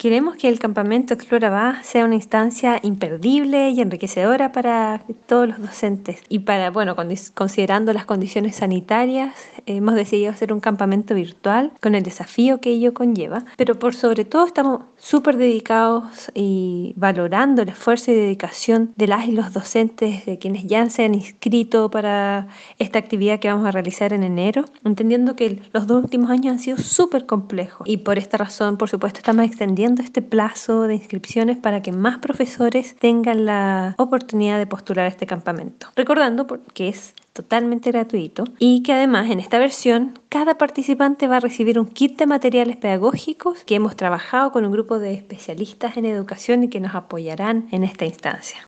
Queremos que el campamento Explora Va sea una instancia imperdible y enriquecedora para todos los docentes. Y considerando las condiciones sanitarias, hemos decidido hacer un campamento virtual con el desafío que ello conlleva. Pero por sobre todo estamos súper dedicados y valorando el esfuerzo y dedicación de las y los docentes, de quienes ya se han inscrito para esta actividad que vamos a realizar en enero, entendiendo que los 2 últimos años han sido súper complejos. Y por esta razón, por supuesto, estamos extendiendo este plazo de inscripciones para que más profesores tengan la oportunidad de postular a este campamento. Recordando que es totalmente gratuito y que además en esta versión cada participante va a recibir un kit de materiales pedagógicos que hemos trabajado con un grupo de especialistas en educación y que nos apoyarán en esta instancia.